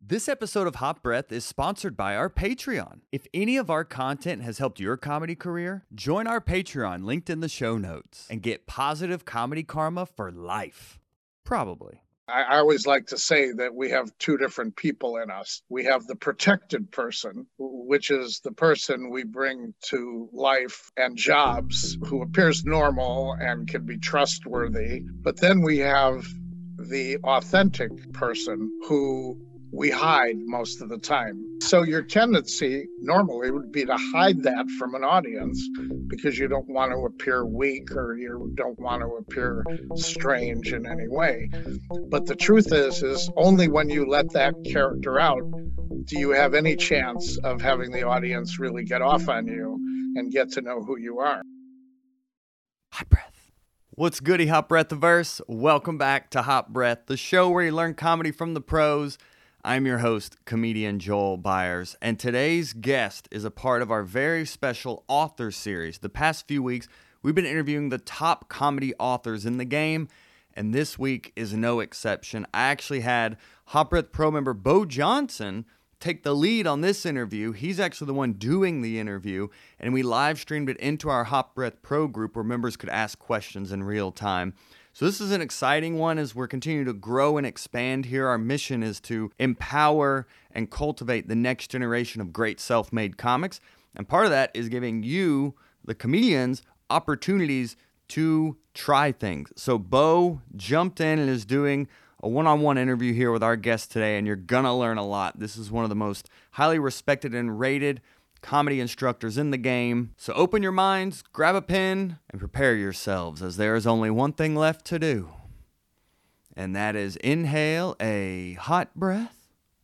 This episode of Hot Breath is sponsored by our Patreon. If any of our content has helped your comedy career, join our Patreon linked in the show notes and get positive comedy karma for life. Probably. I always like to say that we have two different people in us. We have the protected person, which is the person we bring to life and jobs who appears normal and can be trustworthy. But then we have the authentic person who we hide most of the time. So your tendency normally would be to hide that from an audience because you don't want to appear weak or you don't want to appear strange in any way. But the truth is only when you let that character out do you have any chance of having the audience really get off on you and get to know who you are. Hot Breath. What's goody, Hot Breathiverse? Welcome back to Hot Breath, the show where you learn comedy from the pros. I'm your host, comedian Joel Byers, and today's guest is a part of our very special author series. The past few weeks, we've been interviewing the top comedy authors in the game, and this week is no exception. I actually had Hot Breath Pro member Bo Johnson take the lead on this interview. He's actually the one doing the interview, and we live streamed it into our Hot Breath Pro group where members could ask questions in real time. So this is an exciting one as we're continuing to grow and expand here. Our mission is to empower and cultivate the next generation of great self-made comics. And part of that is giving you, the comedians, opportunities to try things. So Bo jumped in and is doing a one-on-one interview here with our guest today, and you're gonna learn a lot. This is one of the most highly respected and rated comedy instructors in the game. So open your minds, grab a pen, and prepare yourselves, as there is only one thing left to do. And that is inhale a hot breath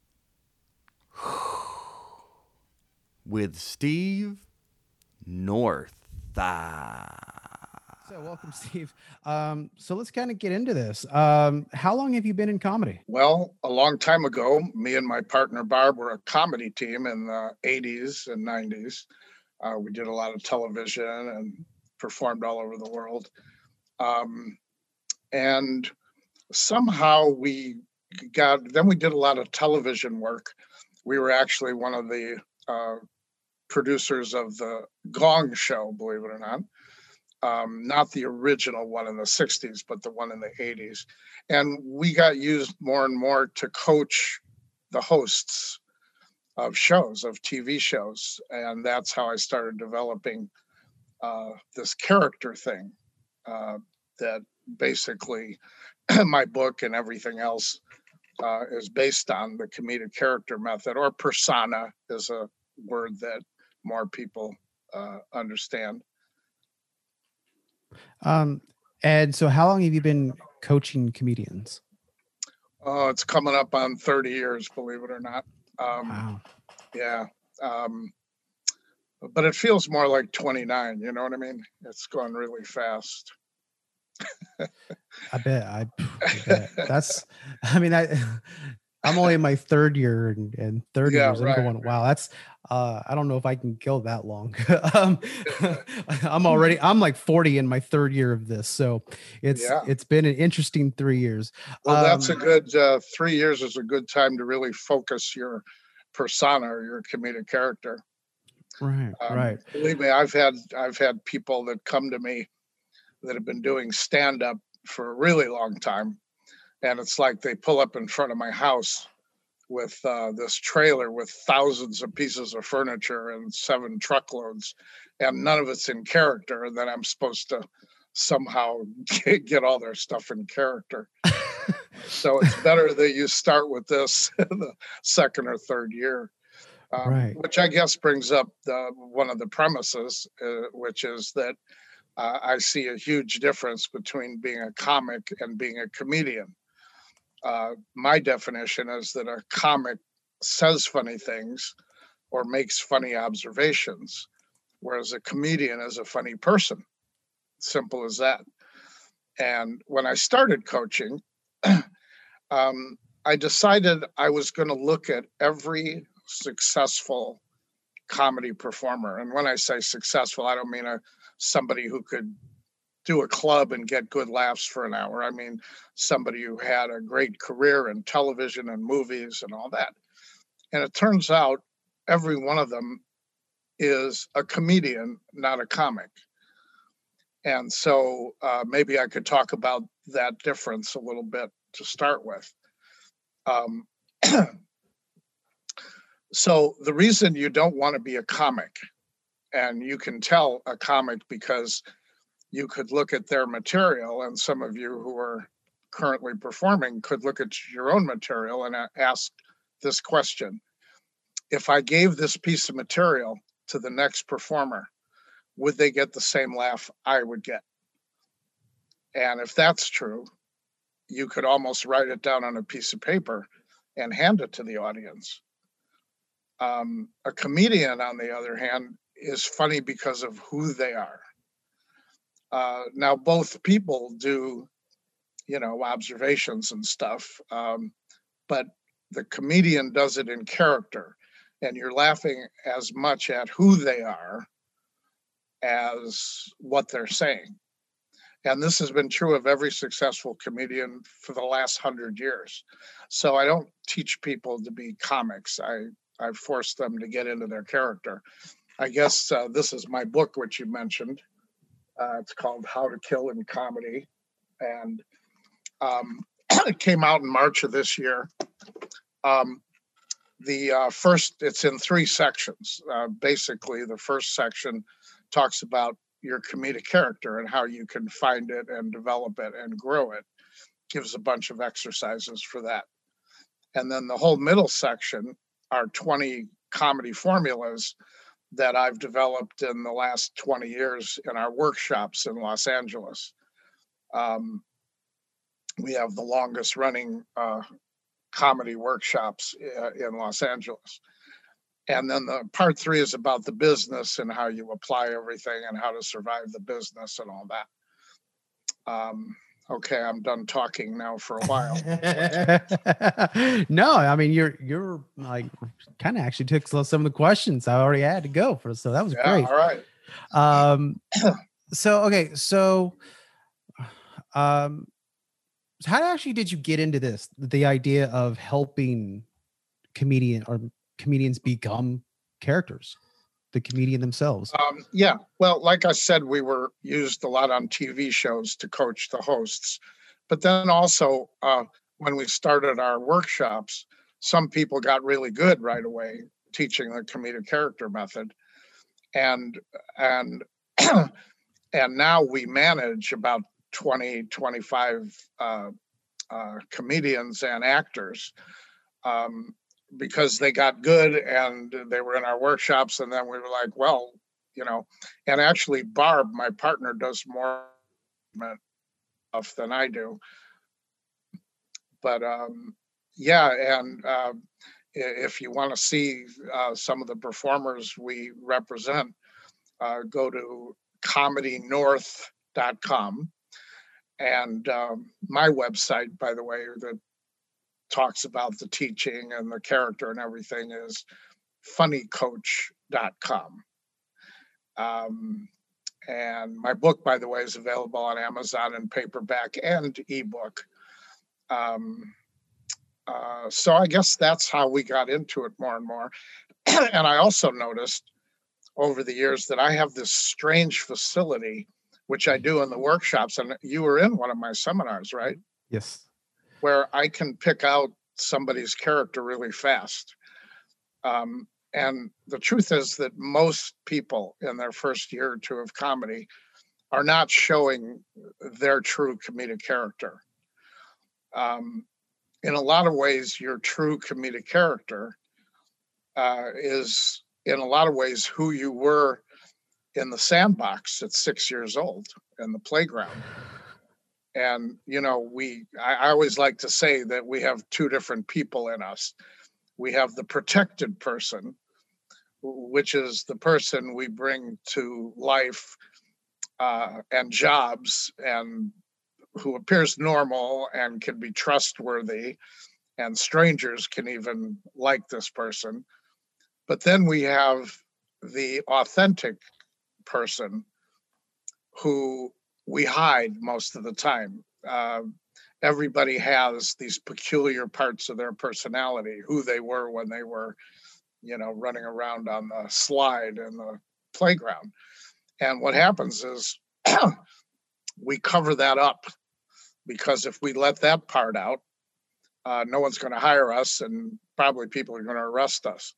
with Steve North. So welcome, Steve. So let's kind of get into this. How long have you been in comedy? Well, a long time ago, me and my partner Barb were a comedy team in the 80s and 90s. We did a lot of television and performed all over the world. And somehow we did a lot of television work. We were actually one of the producers of the Gong Show, believe it or not. Not the original one in the 60s, but the one in the 80s. And we got used more and more to coach the hosts of shows, of TV shows. And that's how I started developing this character thing that basically my book and everything else is based on the comedic character method, or persona is a word that more people understand. And so how long have you been coaching comedians? Oh, it's coming up on 30 years, believe it or not. Wow. Yeah. But it feels more like 29, you know what I mean? It's going really fast. I bet. I'm only in my third year and 30 years. I'm going, wow, that's, I don't know if I can go that long. I'm like 40 in my third year of this. So it's been an interesting 3 years. Well, that's a good, 3 years is a good time to really focus your persona or your comedic character. Right. Right. Believe me, I've had people that come to me that have been doing stand-up for a really long time. And it's like they pull up in front of my house with this trailer with thousands of pieces of furniture and 7 truckloads, and none of it's in character. And then I'm supposed to somehow get all their stuff in character. So it's better that you start with this in the second or third year, right. Which I guess brings up one of the premises, which is that I see a huge difference between being a comic and being a comedian. My definition is that a comic says funny things or makes funny observations, whereas a comedian is a funny person. Simple as that. And when I started coaching, I decided I was going to look at every successful comedy performer. And when I say successful, I don't mean somebody who could do a club and get good laughs for an hour. I mean, somebody who had a great career in television and movies and all that. And it turns out every one of them is a comedian, not a comic. And so maybe I could talk about that difference a little bit to start with. So the reason you don't want to be a comic, and you can tell a comic because you could look at their material, and some of you who are currently performing could look at your own material and ask this question. If I gave this piece of material to the next performer, would they get the same laugh I would get? And if that's true, you could almost write it down on a piece of paper and hand it to the audience. A comedian, on the other hand, is funny because of who they are. Now, both people do, observations and stuff, but the comedian does it in character, and you're laughing as much at who they are as what they're saying. And this has been true of every successful comedian for the last 100 years. So I don't teach people to be comics. I force them to get into their character. I guess this is my book, which you mentioned. It's called How to Kill in Comedy. And it came out in March of this year. The first, it's in 3 sections. Basically, the first section talks about your comedic character and how you can find it and develop it and grow it. Gives a bunch of exercises for that. And then the whole middle section are 20 comedy formulas that I've developed in the last 20 years in our workshops in Los Angeles. We have the longest running comedy workshops in Los Angeles. And then the part 3 is about the business and how you apply everything and how to survive the business and all that. Okay, I'm done talking now for a while. No, I mean, you're like kind of actually took some of the questions I already had to go for. So that was great. All right. So how actually did you get into this? The idea of helping comedians become characters, the comedian themselves? Yeah, well, like I said, we were used a lot on TV shows to coach the hosts. But then also, when we started our workshops, some people got really good right away teaching the comedic character method. And now we manage about 20, 25 comedians and actors because they got good and they were in our workshops. And then we were like, well, and actually Barb, my partner, does more stuff than I do. But if you want to see some of the performers we represent, go to comedynorth.com. And my website, by the way, that talks about the teaching and the character and everything is funnycoach.com. And my book, by the way, is available on Amazon in paperback and ebook. So I guess that's how we got into it more and more. And I also noticed over the years that I have this strange facility, which I do in the workshops. And you were in one of my seminars, right? Yes. Where I can pick out somebody's character really fast. And the truth is that most people in their first year or 2 of comedy are not showing their true comedic character. In a lot of ways, your true comedic character is in a lot of ways who you were in the sandbox at 6 years old in the playground. And, I always like to say that we have 2 different people in us. We have the protected person, which is the person we bring to life and jobs and who appears normal and can be trustworthy, and strangers can even like this person. But then we have the authentic person who we hide most of the time. Everybody has these peculiar parts of their personality, who they were when they were, running around on the slide in the playground. And what happens is we cover that up, because if we let that part out, no one's going to hire us, and probably people are going to arrest us.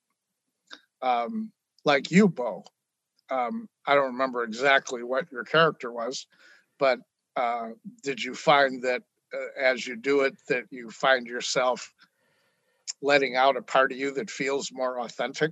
Like you, Bo. I don't remember exactly what your character was, but did you find that as you do it, that you find yourself letting out a part of you that feels more authentic?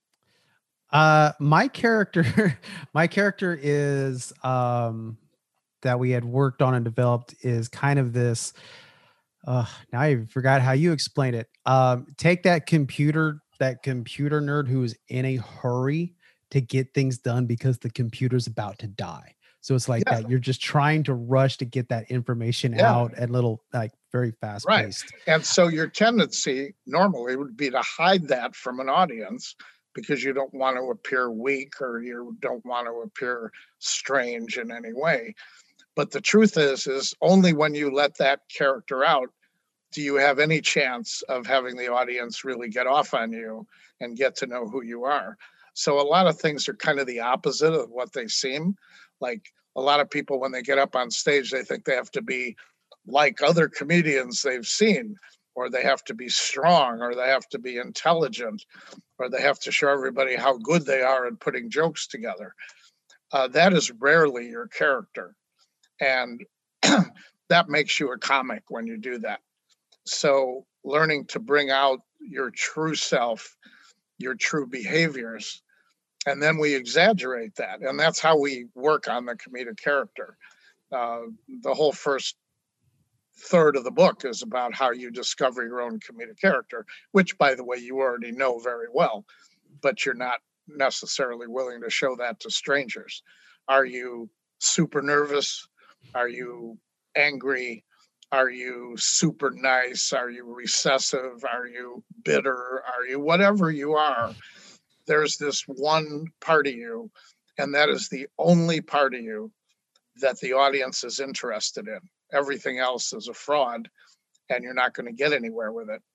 My character, my character is that we had worked on and developed is kind of this. Now I forgot how you explain it. Take that computer nerd who is in a hurry to get things done because the computer's about to die. So it's like that. You're just trying to rush to get that information out at little, like very fast paced. Right. And so your tendency normally would be to hide that from an audience because you don't want to appear weak or you don't want to appear strange in any way. But the truth is only when you let that character out do you have any chance of having the audience really get off on you and get to know who you are. So a lot of things are kind of the opposite of what they seem. Like a lot of people, when they get up on stage, they think they have to be like other comedians they've seen, or they have to be strong, or they have to be intelligent, or they have to show everybody how good they are at putting jokes together. That is rarely your character. And that makes you a comic when you do that. So learning to bring out your true self, your true behaviors, and then we exaggerate that. And that's how we work on the comedic character. The whole first third of the book is about how you discover your own comedic character, which, by the way, you already know very well, but you're not necessarily willing to show that to strangers. Are you super nervous? Are you angry? Are you super nice? Are you recessive? Are you bitter? Are you whatever you are? There's this one part of you, and that is the only part of you that the audience is interested in. Everything else is a fraud, and you're not going to get anywhere with it.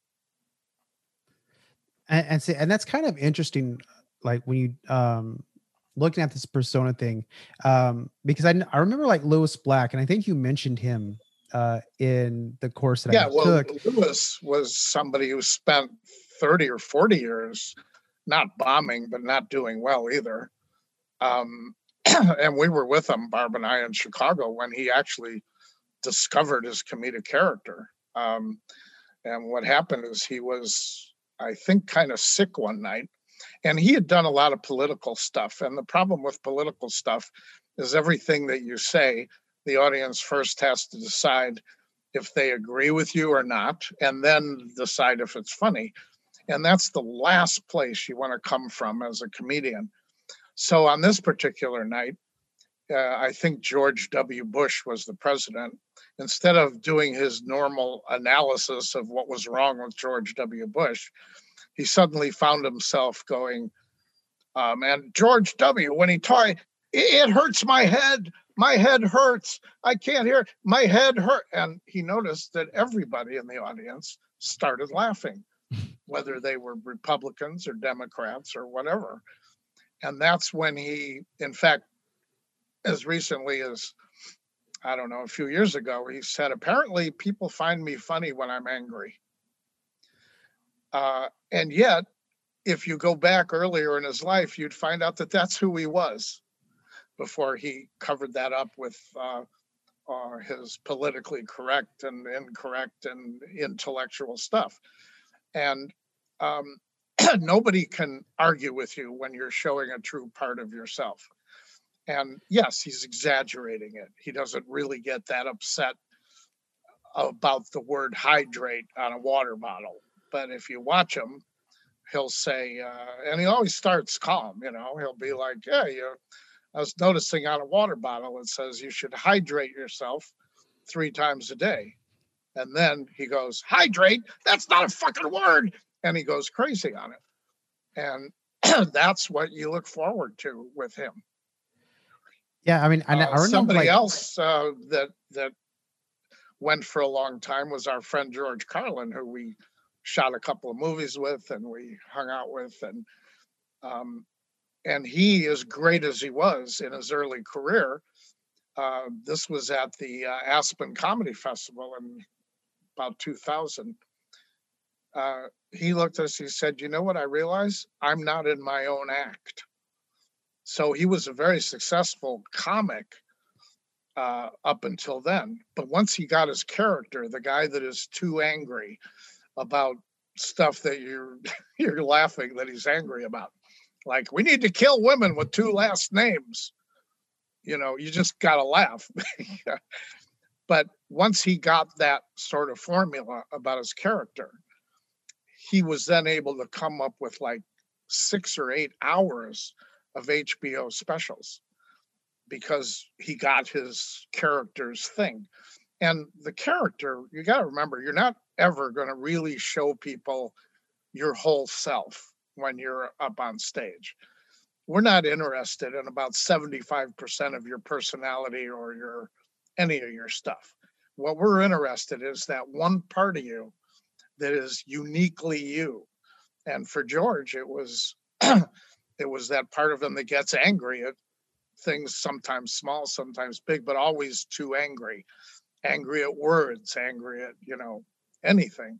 And that's kind of interesting, like when you looking at this persona thing, because I remember like Lewis Black, and I think you mentioned him in the course that I took. Lewis was somebody who spent 30 or 40 years not bombing, but not doing well either. And we were with him, Barb and I, in Chicago when he actually discovered his comedic character. And what happened is he was, I think, kind of sick one night. And he had done a lot of political stuff. And the problem with political stuff is everything that you say, the audience first has to decide if they agree with you or not, and then decide if it's funny. And that's the last place you want to come from as a comedian. So on this particular night, I think George W. Bush was the president. Instead of doing his normal analysis of what was wrong with George W. Bush, he suddenly found himself going, and George W., when he talked, it hurts my head. My head hurts. I can't hear. My head hurt. And he noticed that everybody in the audience started laughing, whether they were Republicans or Democrats or whatever. And that's when he, in fact, as recently as, I don't know, a few years ago, he said, apparently people find me funny when I'm angry. And yet, if you go back earlier in his life, you'd find out that that's who he was before he covered that up with his politically correct and incorrect and intellectual stuff. And nobody can argue with you when you're showing a true part of yourself. And yes, he's exaggerating it. He doesn't really get that upset about the word hydrate on a water bottle. But if you watch him, he'll say, and he always starts calm, he'll be like, I was noticing on a water bottle, it says you should hydrate yourself 3 times a day. And then he goes, hydrate? That's not a fucking word. And he goes crazy on it. And that's what you look forward to with him. Yeah, I mean, I remember somebody else that went for a long time was our friend George Carlin, who we shot a couple of movies with and we hung out with, and he, as great as he was in his early career, this was at the Aspen Comedy Festival in about 2000. He looked at us, he said, "You know what I realized? I'm not in my own act." So he was a very successful comic up until then. But once he got his character, the guy that is too angry about stuff that you're laughing that he's angry about, like, we need to kill women with 2 last names. You just got to laugh. But once he got that sort of formula about his character, he was then able to come up with like 6 or 8 hours of HBO specials because he got his character's thing. And the character, you got to remember, you're not ever going to really show people your whole self when you're up on stage. We're not interested in about 75% of your personality or any of your stuff. What we're interested in is that one part of you that is uniquely you. And for George, it was it was that part of him that gets angry at things, sometimes small, sometimes big, but always too angry at words, angry at anything.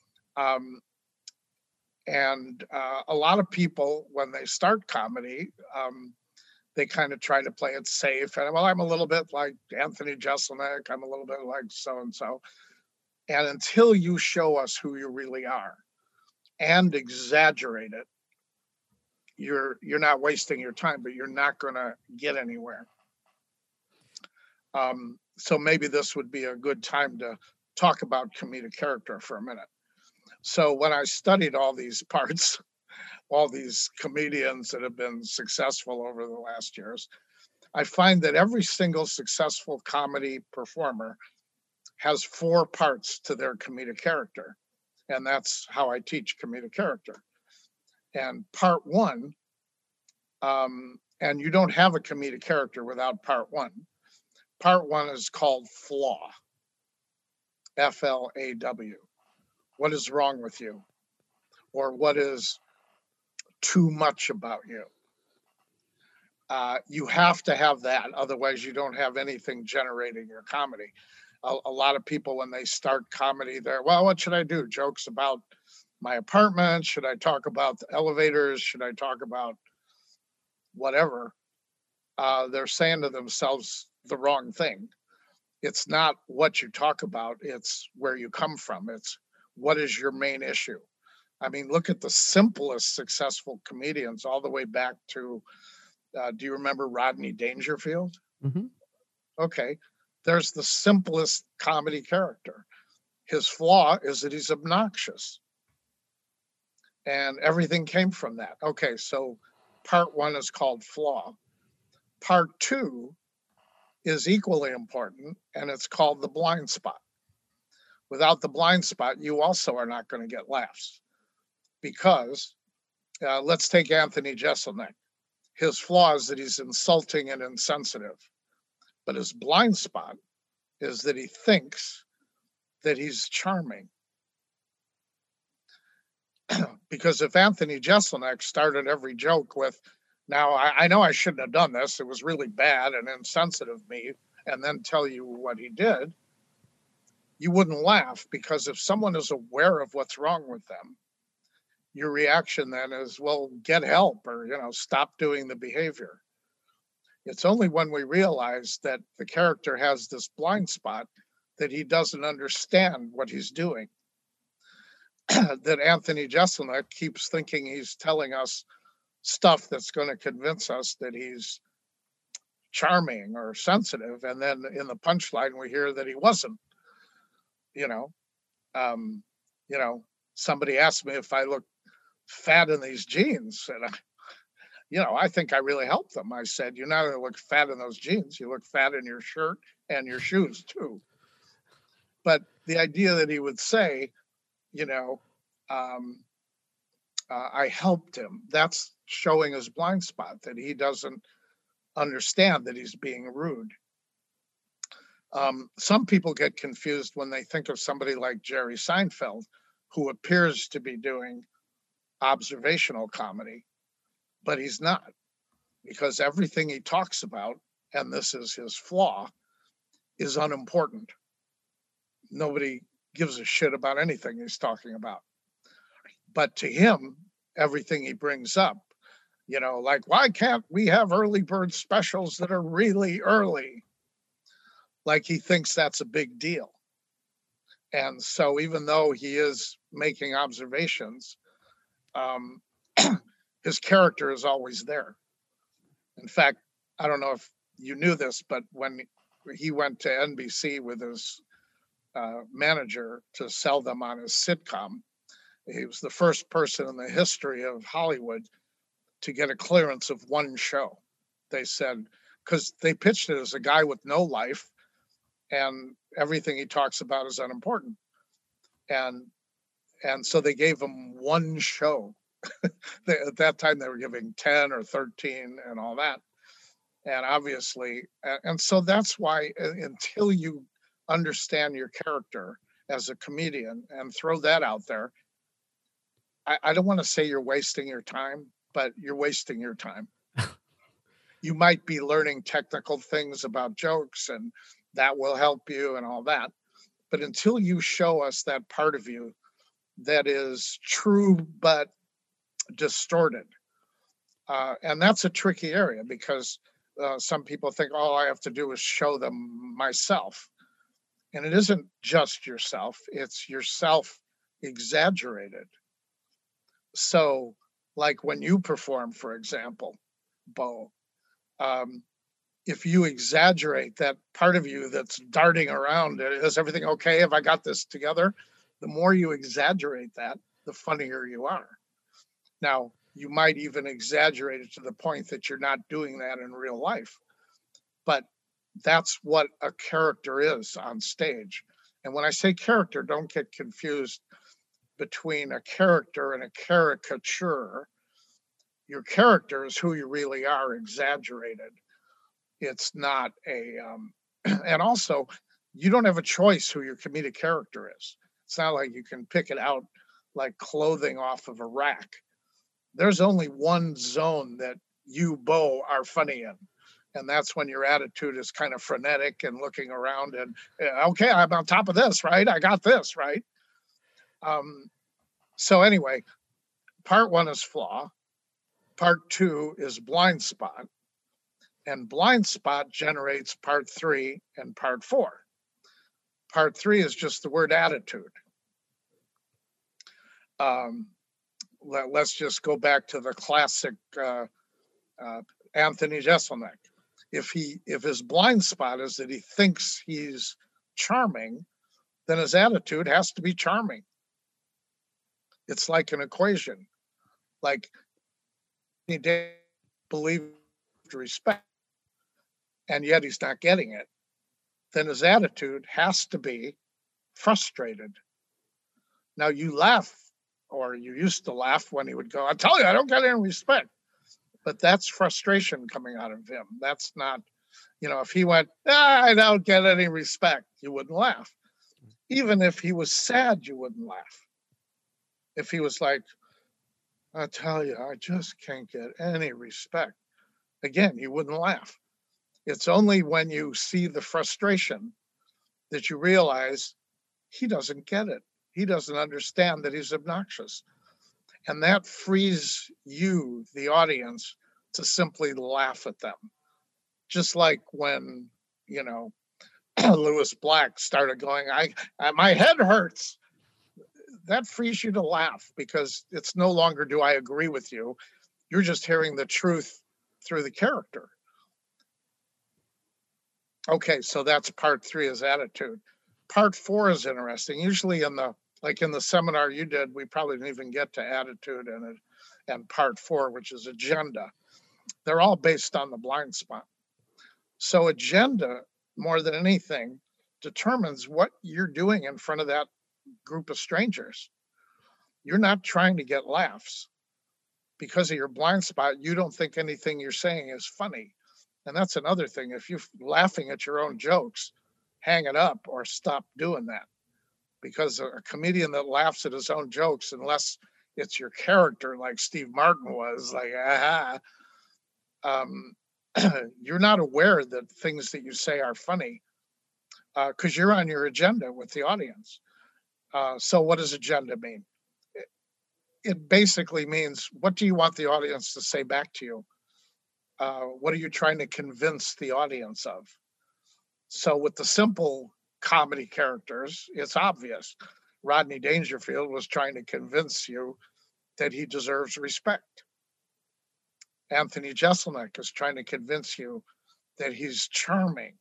And a lot of people, when they start comedy, they kind of try to play it safe. And, well, I'm a little bit like Anthony Jeselnik. I'm a little bit like so-and-so. And until you show us who you really are and exaggerate it, you're not wasting your time, but you're not going to get anywhere. So maybe this would be a good time to talk about comedic character for a minute. So when I studied all these parts, all these comedians that have been successful over the last years, I find that every single successful comedy performer has 4 parts to their comedic character. And that's how I teach comedic character. And part 1, and you don't have a comedic character without part 1. Part 1 is called flaw, F-L-A-W. What is wrong with you? Or what is too much about you? You have to have that. Otherwise, you don't have anything generating your comedy. A lot of people, when they start comedy, they're, well, what should I do? Jokes about my apartment? Should I talk about the elevators? Should I talk about whatever? They're saying to themselves the wrong thing. It's not what you talk about. It's where you come from. It's what is your main issue? I mean, look at the simplest successful comedians all the way back to, do you remember Rodney Dangerfield? Mm-hmm. Okay. There's the simplest comedy character. His flaw is that he's obnoxious. And everything came from that. Okay, so part 1 is called flaw. Part 2 is equally important, and it's called the blind spot. Without the blind spot, you also are not going to get laughs. Because let's take Anthony Jeselnik. His flaw is that he's insulting and insensitive. But his blind spot is that he thinks that he's charming. Because if Anthony Jeselnik started every joke with, now I know I shouldn't have done this, it was really bad and insensitive of me, and then tell you what he did, you wouldn't laugh, because if someone is aware of what's wrong with them, your reaction then is, well, get help, or, stop doing the behavior. It's only when we realize that the character has this blind spot, that he doesn't understand what he's doing, that Anthony Jeselnik keeps thinking he's telling us stuff that's going to convince us that he's charming or sensitive. And then in the punchline, we hear that he wasn't. Somebody asked me if I look fat in these jeans, and I think I really helped them. I said, you not only look fat in those jeans, you look fat in your shirt and your shoes too. But the idea that he would say, I helped him, that's showing his blind spot, that he doesn't understand that he's being rude. Some people get confused when they think of somebody like Jerry Seinfeld, who appears to be doing observational comedy, but he's not, because everything he talks about, and this is his flaw, is unimportant. Nobody gives a shit about anything he's talking about. But to him, everything he brings up, like, why can't we have early bird specials that are really early? Like, he thinks that's a big deal. And so even though he is making observations, his character is always there. In fact, I don't know if you knew this, but when he went to NBC with his manager to sell them on his sitcom, he was the first person in the history of Hollywood to get a clearance of one show. They said, because they pitched it as a guy with no life, and everything he talks about is unimportant. And so they gave him one show. At that time, they were giving 10 or 13 and all that. And obviously, and so that's why until you understand your character as a comedian and throw that out there, I don't want to say you're wasting your time, but you're wasting your time. You might be learning technical things about jokes, and that will help you and all that. But until you show us that part of you that is true but distorted, and that's a tricky area, because some people think, all I have to do is show them myself. And it isn't just yourself, it's yourself exaggerated. So, like when you perform, for example, Bo, if you exaggerate that part of you that's darting around, is everything okay? Have I got this together? The more you exaggerate that, the funnier you are. Now, you might even exaggerate it to the point that you're not doing that in real life. But that's what a character is on stage. And when I say character, don't get confused between a character and a caricature. Your character is who you really are, exaggerated. It's not a, and also, you don't have a choice who your comedic character is. It's not like you can pick it out like clothing off of a rack. There's only one zone that you, Bo, are funny in. And that's when your attitude is kind of frenetic and looking around and, okay, I'm on top of this, right? I got this, right? So anyway, part one is flaw. Part two is blind spot. And blind spot generates part three and part four. Part three is just the word attitude. Let's just go back to the classic Anthony Jeselnik. If his blind spot is that he thinks he's charming, then his attitude has to be charming. It's like an equation. Like, he didn't believe respect, and yet he's not getting it. Then his attitude has to be frustrated. Now, you laugh, or you used to laugh when he would go, I tell you, I don't get any respect. But that's frustration coming out of him. That's not, if he went, I don't get any respect, you wouldn't laugh. Even if he was sad, you wouldn't laugh. If he was like, I tell you, I just can't get any respect, again, you wouldn't laugh. It's only when you see the frustration that you realize he doesn't get it. He doesn't understand that he's obnoxious. And that frees you, the audience, to simply laugh at them. Just like when, Lewis Black started going, my head hurts. That frees you to laugh, because it's no longer do I agree with you. You're just hearing the truth through the character. Okay, so that's part three is attitude. Part four is interesting. Usually in the seminar you did, we probably didn't even get to attitude and part four, which is agenda. They're all based on the blind spot. So agenda, more than anything, determines what you're doing in front of that group of strangers. You're not trying to get laughs. Because of your blind spot, you don't think anything you're saying is funny. And that's another thing. If you're laughing at your own jokes, hang it up or stop doing that. Because a comedian that laughs at his own jokes, unless it's your character like Steve Martin was, like, you're not aware that things that you say are funny because you're on your agenda with the audience. So what does agenda mean? It basically means, what do you want the audience to say back to you? What are you trying to convince the audience of? So with the simple comedy characters, it's obvious. Rodney Dangerfield was trying to convince you that he deserves respect. Anthony Jeselnik is trying to convince you that he's charming.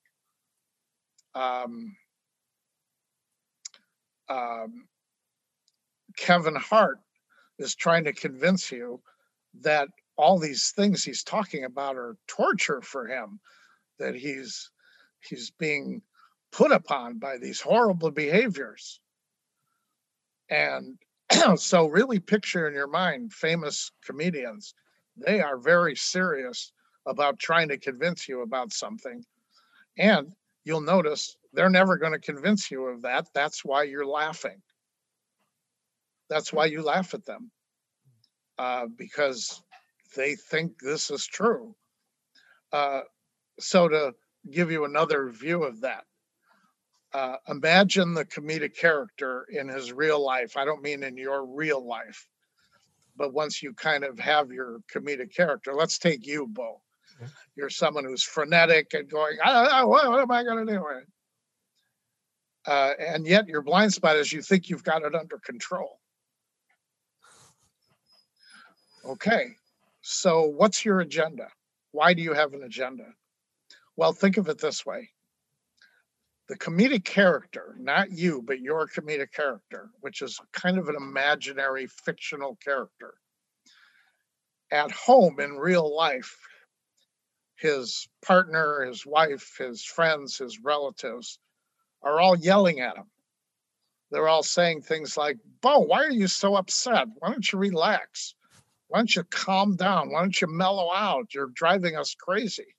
Kevin Hart is trying to convince you that all these things he's talking about are torture for him, that he's being put upon by these horrible behaviors. And so really picture in your mind famous comedians. They are very serious about trying to convince you about something. And you'll notice they're never going to convince you of that. That's why you're laughing. That's why you laugh at them, because they think this is true. So to give you another view of that, imagine the comedic character in his real life. I don't mean in your real life, but once you kind of have your comedic character, let's take you, Bo. You're someone who's frenetic and going, what am I going to do? And yet your blind spot is you think you've got it under control. Okay, so what's your agenda? Why do you have an agenda? Well, think of it this way. The comedic character, not you, but your comedic character, which is kind of an imaginary fictional character. At home in real life, his partner, his wife, his friends, his relatives are all yelling at him. They're all saying things like, Bo, why are you so upset? Why don't you relax? Why don't you calm down? Why don't you mellow out? You're driving us crazy.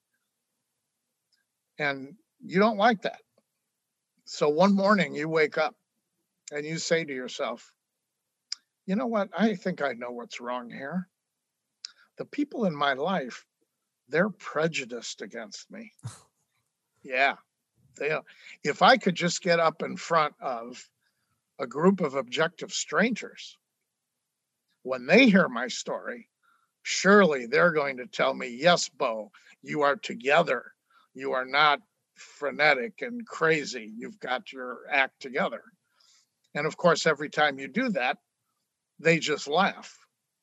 And you don't like that. So one morning you wake up and you say to yourself, you know what? I think I know what's wrong here. The people in my life, they're prejudiced against me. Yeah. If I could just get up in front of a group of objective strangers, when they hear my story, surely they're going to tell me, yes, Bo, you are together. You are not frenetic and crazy. You've got your act together. And of course, every time you do that, they just laugh.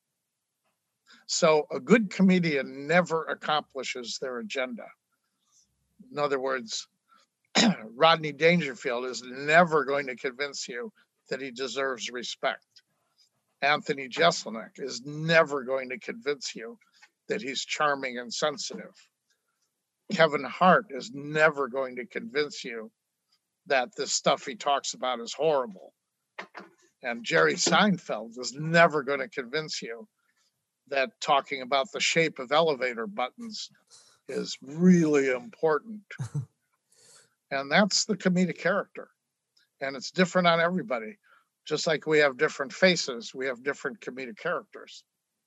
So a good comedian never accomplishes their agenda. In other words, Rodney Dangerfield is never going to convince you that he deserves respect. Anthony Jeselnik is never going to convince you that he's charming and sensitive. Kevin Hart is never going to convince you that this stuff he talks about is horrible. And Jerry Seinfeld is never going to convince you that talking about the shape of elevator buttons is really important. And that's the comedic character. And it's different on everybody. Just like we have different faces, we have different comedic characters.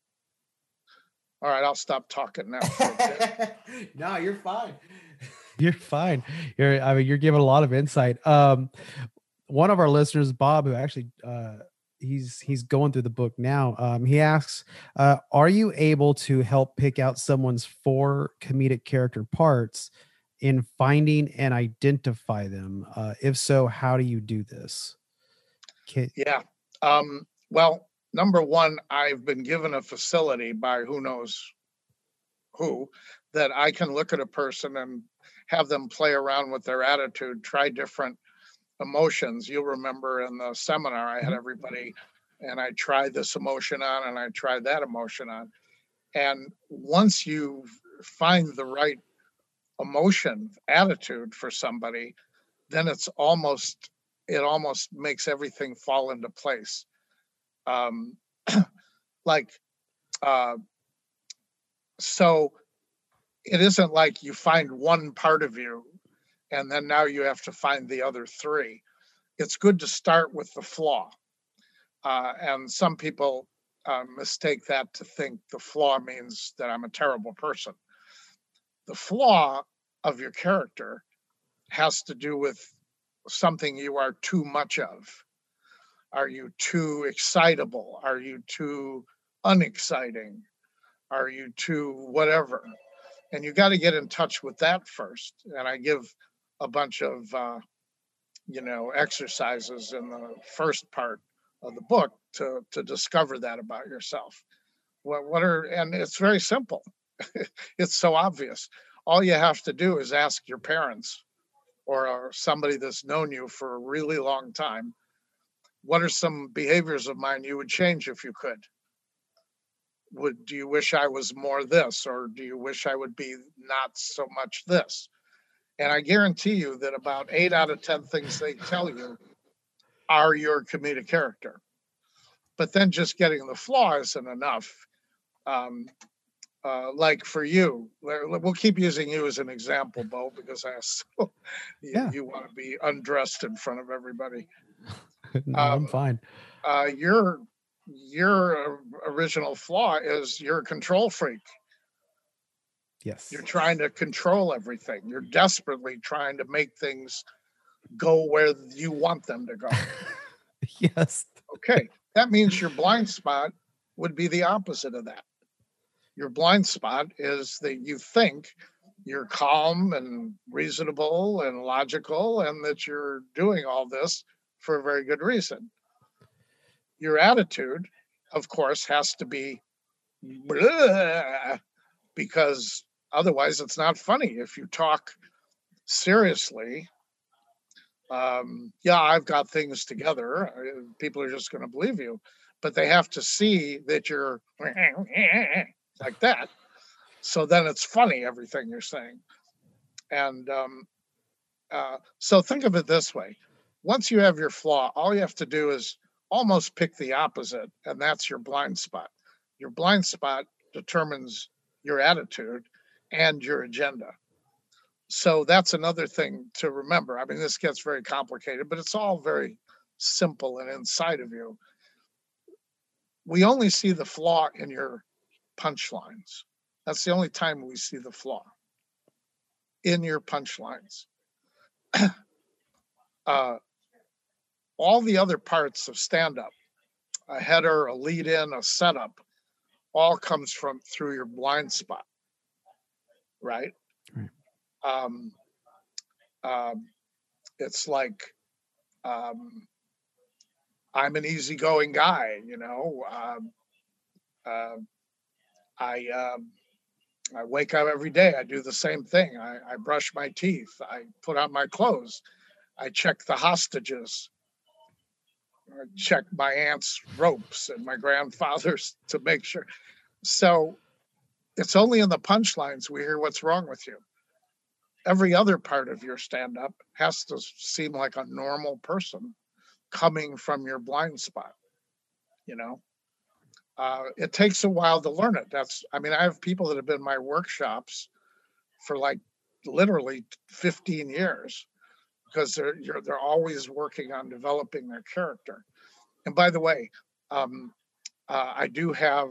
All right, I'll stop talking now. No, you're fine. You're fine. You're giving a lot of insight. One of our listeners, Bob, who actually he's going through the book now. He asks, are you able to help pick out someone's 4 comedic character parts in finding and identify them? If so, how do you do this? Yeah. Well, number one, I've been given a facility by who knows who that I can look at a person and have them play around with their attitude, try different emotions. You'll remember in the seminar, I had everybody and I tried this emotion on and I tried that emotion on. And once you find the right emotion, attitude for somebody, then it almost makes everything fall into place. So it isn't like you find one part of you and then now you have to find the other three. It's good to start with the flaw. And some people mistake that to think the flaw means that I'm a terrible person. The flaw of your character has to do with something you are too much of. Are you too excitable? Are you too unexciting? Are you too whatever? And you got to get in touch with that first. And I give a bunch of, exercises in the first part of the book to discover that about yourself. And it's very simple. It's so obvious. All you have to do is ask your parents or somebody that's known you for a really long time, what are some behaviors of mine you would change if you could? Do you wish I was more this, or do you wish I would be not so much this? And I guarantee you that about 8 out of 10 things they tell you are your comedic character. But then just getting the flaw isn't enough. Like for you, we'll keep using you as an example, Bo, because you want to be undressed in front of everybody. No, I'm fine. Your original flaw is you're a control freak. Yes. You're trying to control everything. You're desperately trying to make things go where you want them to go. Yes. Okay. That means your blind spot would be the opposite of that. Your blind spot is that you think you're calm and reasonable and logical and that you're doing all this for a very good reason. Your attitude, of course, has to be because otherwise it's not funny. If you talk seriously, I've got things together. People are just going to believe you, but they have to see that you're like that. So then it's funny, everything you're saying. And so think of it this way. Once you have your flaw, all you have to do is almost pick the opposite, and that's your blind spot. Your blind spot determines your attitude and your agenda. So that's another thing to remember. I mean, this gets very complicated, but it's all very simple and inside of you. We only see the flaw in your punchlines. That's the only time we see the flaw in your punchlines. All the other parts of stand-up, a header, a lead-in, a setup, all comes through your blind spot, right? It's like I'm an easygoing guy, I wake up every day. I do the same thing. I brush my teeth. I put on my clothes. I check the hostages. I check my aunt's ropes and my grandfather's to make sure. So it's only in the punchlines we hear what's wrong with you. Every other part of your stand-up has to seem like a normal person coming from your blind spot, It takes a while to learn it. I have people that have been in my workshops for like literally 15 years because they're always working on developing their character. And by the way, I do have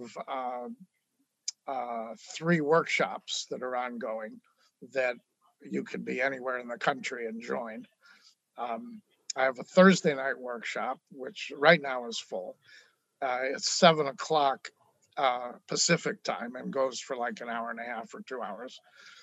3 workshops that are ongoing that you can be anywhere in the country and join. I have a Thursday night workshop, which right now is full. It's 7:00 Pacific time and goes for like an hour and a half or 2 hours.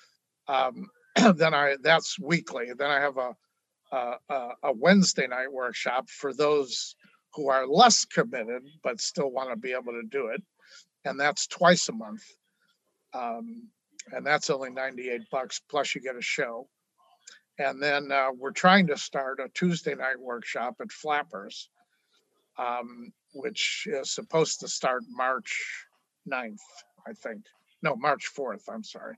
That's weekly. Then I have a Wednesday night workshop for those who are less committed but still want to be able to do it, and that's twice a month. And that's only $98 plus you get a show. And then we're trying to start a Tuesday night workshop at Flappers, which is supposed to start March 9th, I think. No, March 4th, I'm sorry.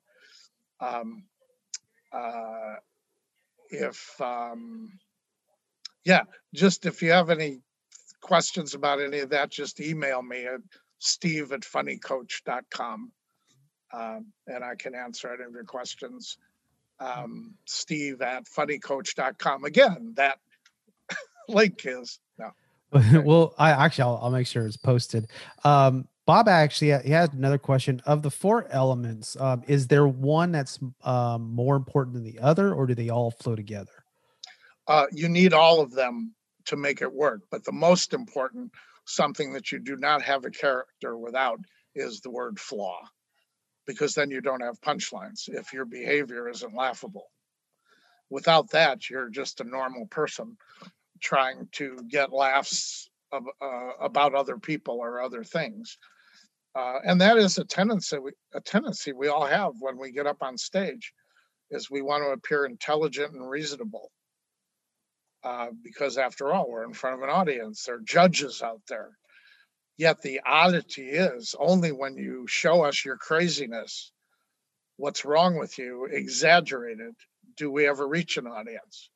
Just if you have any questions about any of that, just email me at steve@funnycoach.com. and I can answer any of your questions. Steve at funnycoach.com. Again, that link is no. Okay. Well, I'll make sure it's posted. Bob actually, he had another question. Of the 4 elements, is there one that's more important than the other, or do they all flow together? You need all of them to make it work. But the most important, something that you do not have a character without, is the word flaw, because then you don't have punchlines if your behavior isn't laughable. Without that, you're just a normal person trying to get laughs about other people or other things. And that is a tendency we all have when we get up on stage, is we want to appear intelligent and reasonable. Because after all, we're in front of an audience. There are judges out there. Yet the oddity is, only when you show us your craziness, what's wrong with you, exaggerated, do we ever reach an audience.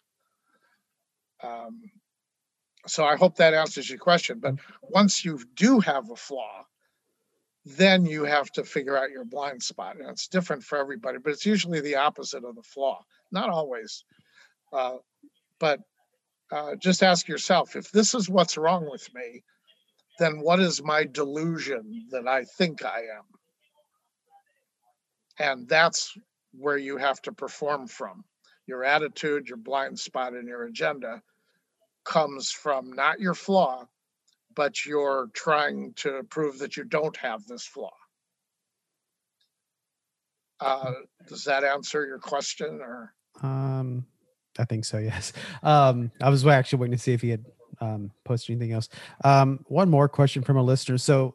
So I hope that answers your question. But once you do have a flaw, then you have to figure out your blind spot. And it's different for everybody, but it's usually the opposite of the flaw. Not always. But just ask yourself, if this is what's wrong with me, then what is my delusion that I think I am? And that's where you have to perform from. Your attitude, your blind spot, and your agenda comes from not your flaw, but you're trying to prove that you don't have this flaw. Does that answer your question? Or I think so, yes. I was actually waiting to see if he had posted anything else. One more question from a listener. So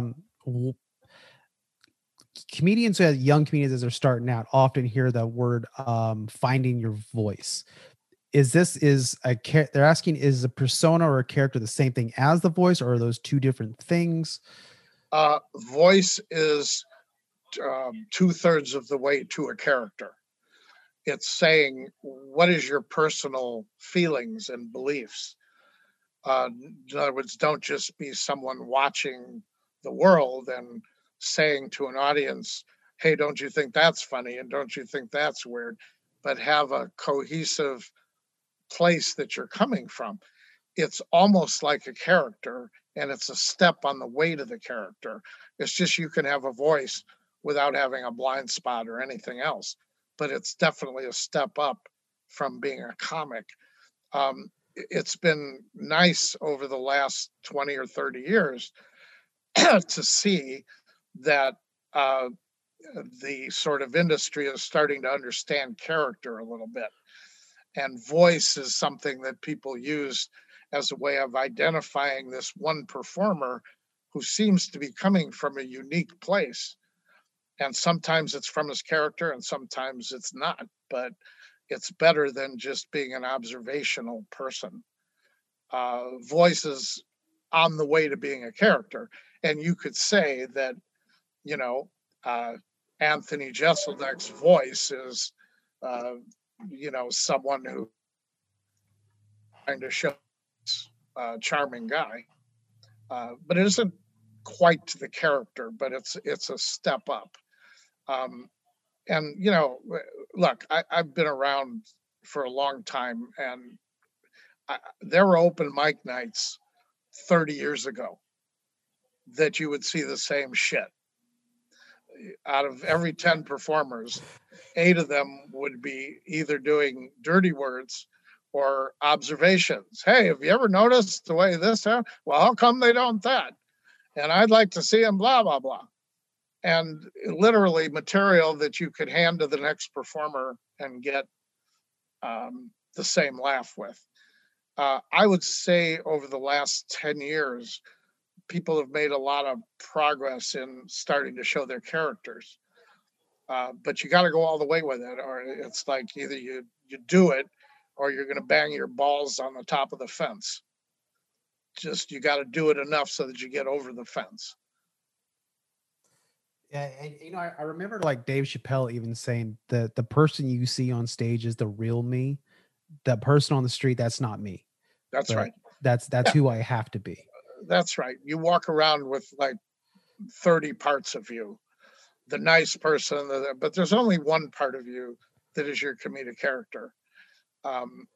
comedians, young comedians as they're starting out, often hear the word finding your voice. They're asking, is a persona or a character the same thing as the voice, or are those two different things? Voice is 2/3 of the way to a character. It's saying, what is your personal feelings and beliefs? In other words, don't just be someone watching the world and saying to an audience, hey, don't you think that's funny? And don't you think that's weird? But have a cohesive place that you're coming from. It's almost like a character, and it's a step on the way to the character. It's just you can have a voice without having a blind spot or anything else. But it's definitely a step up from being a comic. It's been nice over the last 20 or 30 years to see that the sort of industry is starting to understand character a little bit. And voice is something that people use as a way of identifying this one performer who seems to be coming from a unique place. And sometimes it's from his character and sometimes it's not, but it's better than just being an observational person. Voice is on the way to being a character. And you could say that, Anthony Jeselnik's voice is, someone who trying to show a charming guy. But it isn't quite the character, but it's a step up. And look, I've been around for a long time, and there were open mic nights 30 years ago that you would see the same shit. Out of every 10 performers, 8 of them would be either doing dirty words or observations. Hey, have you ever noticed the way this happened? Well, how come they don't that? And I'd like to see them blah, blah, blah. And literally material that you could hand to the next performer and get the same laugh with. I would say over the last 10 years, people have made a lot of progress in starting to show their characters. But you got to go all the way with it, or it's like either you do it or you're going to bang your balls on the top of the fence. Just, you got to do it enough so that you get over the fence. Yeah, and I remember like Dave Chappelle even saying that the person you see on stage is the real me. That person on the street, that's not me. That's right. That's who I have to be. That's right. You walk around with like 30 parts of you. the nice person, but there's only one part of you that is your comedic character. Um,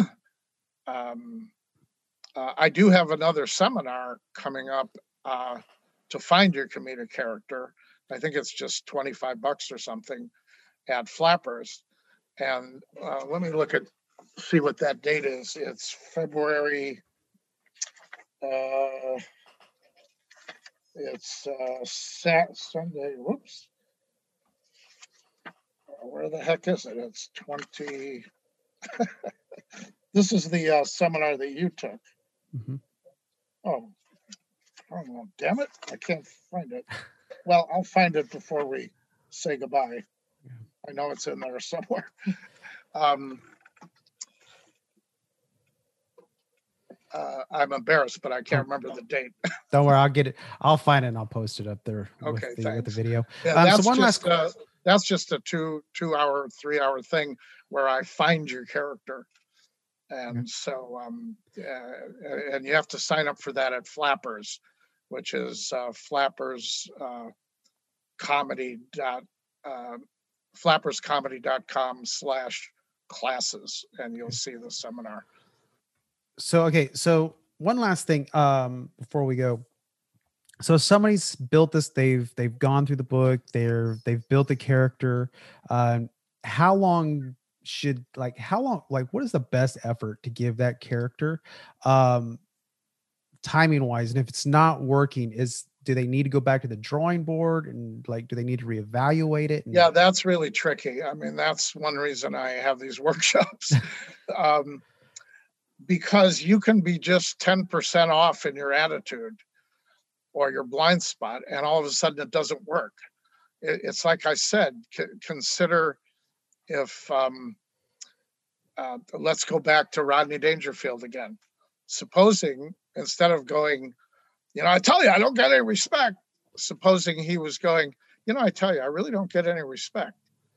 I do have another seminar coming up to find your comedic character. I think it's just $25 or something at Flappers. And let me see what that date is. It's February. It's Sunday. Whoops. Where the heck is it? It's 20. This is the seminar that you took. Mm-hmm. Oh, damn it. I can't find it. Well, I'll find it before we say goodbye. Yeah. I know it's in there somewhere. I'm embarrassed, but I can't remember the date. Don't worry, I'll get it. I'll find it and I'll post it up there with the video. Yeah, that's just a 2 hour, 3 hour thing where I find your character. And so, and you have to sign up for that at Flappers, which is flapperscomedy.com/classes, and you'll see the seminar. So, okay. So one last thing, before we go. So somebody's built this, they've gone through the book, they've built a character. How long, what is the best effort to give that character, timing wise? And if it's not working, do they need to go back to the drawing board and do they need to reevaluate it? Yeah, that's really tricky. I mean, that's one reason I have these workshops. Because you can be just 10% off in your attitude or your blind spot, and all of a sudden it doesn't work. It's like I said, consider if, let's go back to Rodney Dangerfield again. Supposing instead of going, I tell you, I don't get any respect. Supposing he was going, I tell you, I really don't get any respect.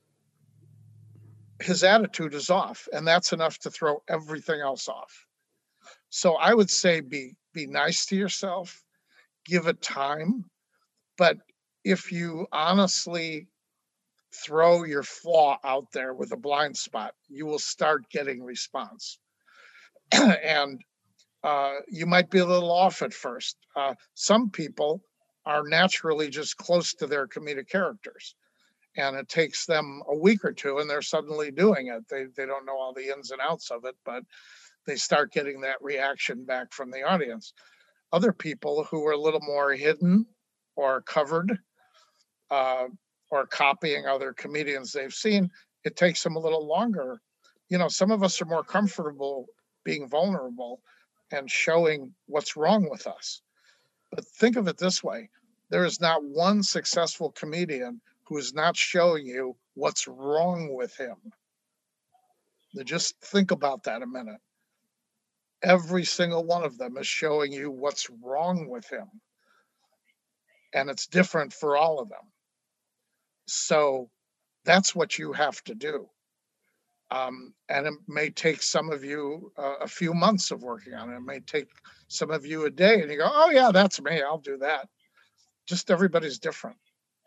His attitude is off, and that's enough to throw everything else off. So I would say be nice to yourself, give it time. But if you honestly throw your flaw out there with a blind spot, you will start getting response. And you might be a little off at first. Some people are naturally just close to their comedic characters, and it takes them a week or two and they're suddenly doing it. They don't know all the ins and outs of it, but they start getting that reaction back from the audience. Other people who are a little more hidden or covered or copying other comedians they've seen, it takes them a little longer. Some of us are more comfortable being vulnerable and showing what's wrong with us. But think of it this way. There is not one successful comedian who is not showing you what's wrong with him. Now just think about that a minute. Every single one of them is showing you what's wrong with him. And it's different for all of them. So that's what you have to do. And it may take some of you a few months of working on it. It may take some of you a day, and you go, oh yeah, that's me, I'll do that. Just everybody's different.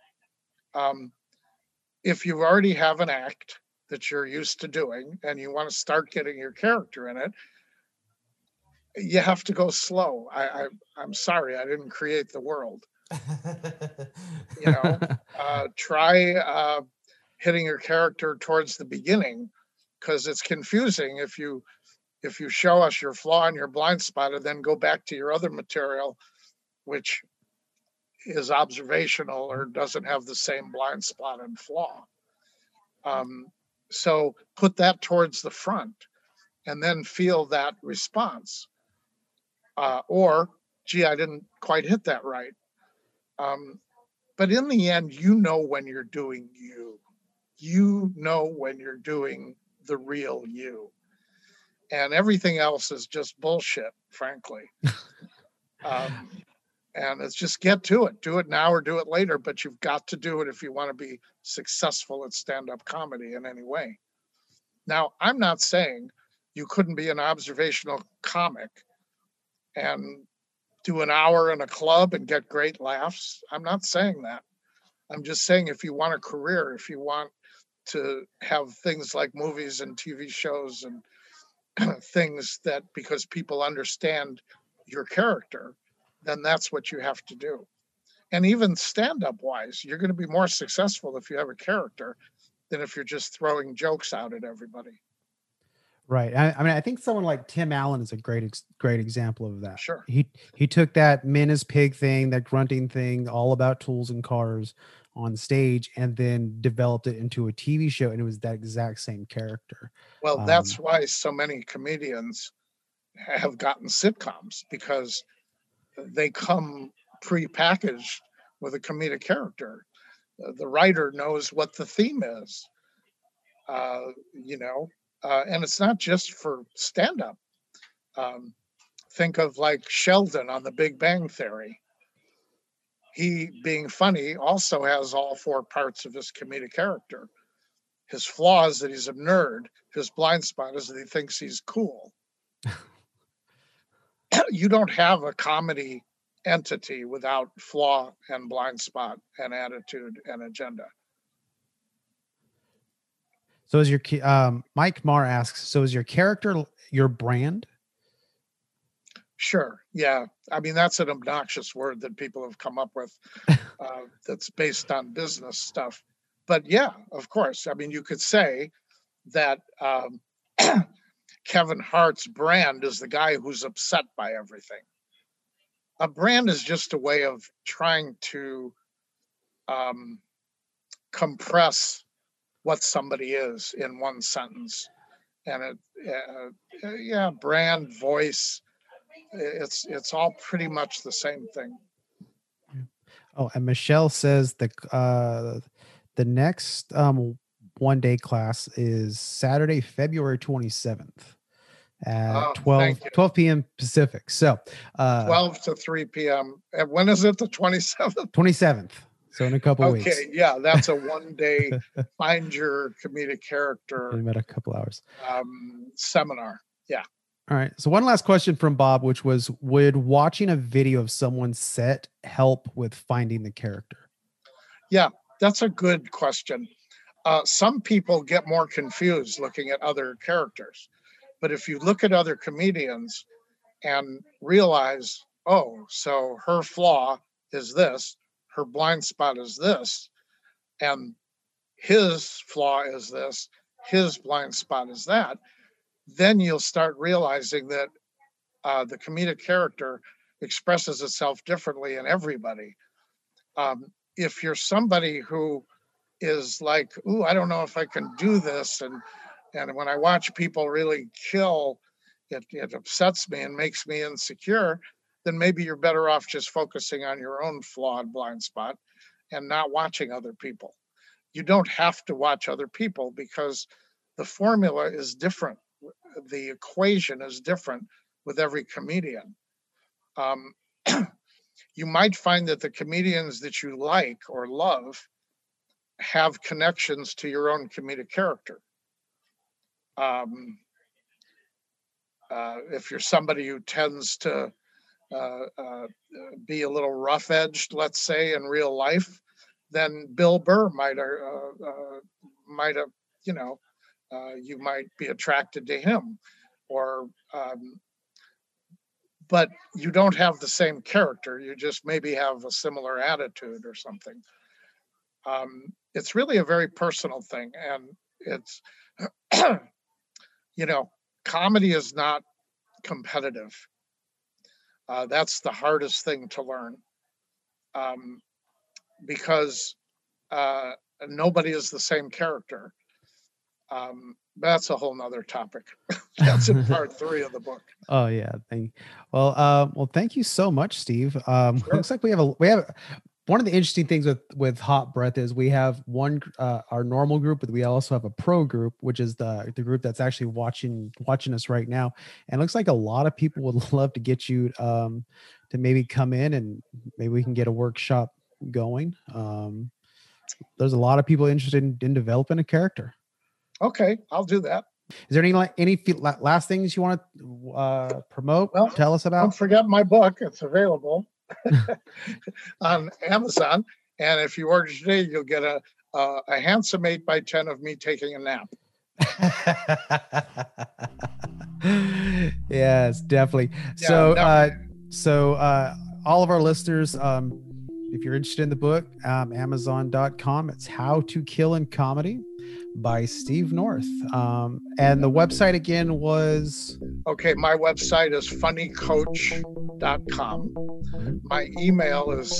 If you already have an act that you're used to doing and you want to start getting your character in it, you have to go slow. I'm sorry, I didn't create the world. Try hitting your character towards the beginning, because it's confusing if you show us your flaw and your blind spot and then go back to your other material, which is observational or doesn't have the same blind spot and flaw. So put that towards the front and then feel that response. Or, gee, I didn't quite hit that right. But in the end, when you're doing you. You know when you're doing the real you. And everything else is just bullshit, frankly. And it's just get to it. Do it now or do it later, but you've got to do it if you want to be successful at stand-up comedy in any way. Now, I'm not saying you couldn't be an observational comic and do an hour in a club and get great laughs. I'm not saying that. I'm just saying, if you want a career, if you want to have things like movies and TV shows and things that, because people understand your character, then that's what you have to do. And even stand-up wise, you're going to be more successful if you have a character than if you're just throwing jokes out at everybody. Right. I mean, I think someone like Tim Allen is a great example of that. Sure. He took that Min is Pig thing, that grunting thing, all about tools and cars on stage, and then developed it into a TV show, and it was that exact same character. Well, that's why so many comedians have gotten sitcoms, because they come pre-packaged with a comedic character. The writer knows what the theme is, and it's not just for stand-up. Think of like Sheldon on The Big Bang Theory. He, being funny, also has all four parts of his comedic character. His flaw is that he's a nerd. His blind spot is that he thinks he's cool. You don't have a comedy entity without flaw and blind spot and attitude and agenda. So is your Mike Marr asks, so is your character your brand? Sure. Yeah. I mean, that's an obnoxious word that people have come up with that's based on business stuff. But yeah, of course. I mean, you could say that Kevin Hart's brand is the guy who's upset by everything. A brand is just a way of trying to compress what somebody is in one sentence. And brand, voice, it's all pretty much the same thing. Oh, and Michelle says the next one-day class is Saturday, February 27th at 12 p.m. Pacific. So 12 to 3 p.m. And when is it? The 27th? 27th. So in a couple weeks. Okay, yeah, that's a one-day find your comedic character in about a couple hours seminar. Yeah. All right. So one last question from Bob, which was, would watching a video of someone's set help with finding the character? Yeah, that's a good question. Some people get more confused looking at other characters. But if you look at other comedians and realize, oh, so her flaw is this, her blind spot is this, and his flaw is this, his blind spot is that, then you'll start realizing that the comedic character expresses itself differently in everybody. If you're somebody who is like, ooh, I don't know if I can do this, and when I watch people really kill, it upsets me and makes me insecure, then maybe you're better off just focusing on your own flawed blind spot and not watching other people. You don't have to watch other people because the formula is different. The equation is different with every comedian. You might find that the comedians that you like or love have connections to your own comedic character. If you're somebody who tends to be a little rough-edged, let's say, in real life, then Bill Burr might have, you might be attracted to him, or but you don't have the same character. You just maybe have a similar attitude or something. It's really a very personal thing, and it's comedy is not competitive. That's the hardest thing to learn, because nobody is the same character. That's a whole nother topic. That's in part 3 of the book. Oh yeah. Well, thank you so much, Steve. Sure. Looks like we have one of the interesting things with Hot Breath is we have our normal group, but we also have a pro group, which is the group that's actually watching us right now. And it looks like a lot of people would love to get you to maybe come in and maybe we can get a workshop going. There's a lot of people interested in developing a character. Okay, I'll do that. Is there any last things you want to promote? Well, tell us about? Don't forget my book. It's available on Amazon. And if you order today, you'll get a handsome 8x10 of me taking a nap. Yes, definitely. Yeah, So all of our listeners, if you're interested in the book, Amazon.com, it's How to Kill in Comedy by Steve North. And the website again was? Okay, my website is funnycoach.com. My email is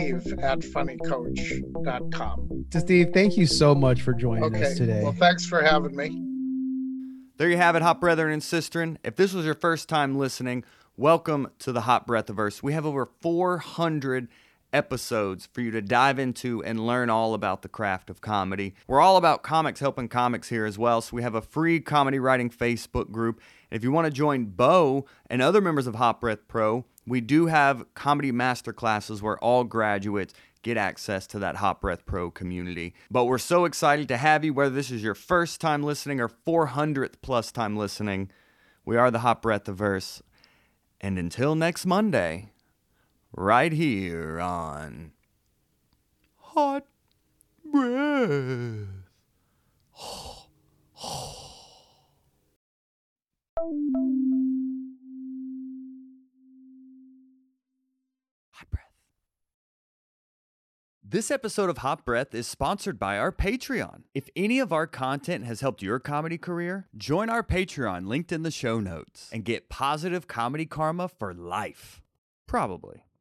steve@funnycoach.com. So Steve, thank you so much for joining us today. Well, thanks for having me. There you have it, Hot Brethren and Sistren. If this was your first time listening, welcome to the Hot Breathiverse. We have over 400 episodes for you to dive into and learn all about the craft of comedy. We're all about comics helping comics here as well, so we have a free comedy writing Facebook group. And if you want to join Bo and other members of Hot Breath Pro, we do have comedy masterclasses where all graduates get access to that Hot Breath Pro community. But we're so excited to have you, whether this is your first time listening or 400th plus time listening. We are the Hot Breathiverse. And until next Monday, right here on Hot Breath. Hot Breath. This episode of Hot Breath is sponsored by our Patreon. If any of our content has helped your comedy career, join our Patreon linked in the show notes and get positive comedy karma for life. Probably.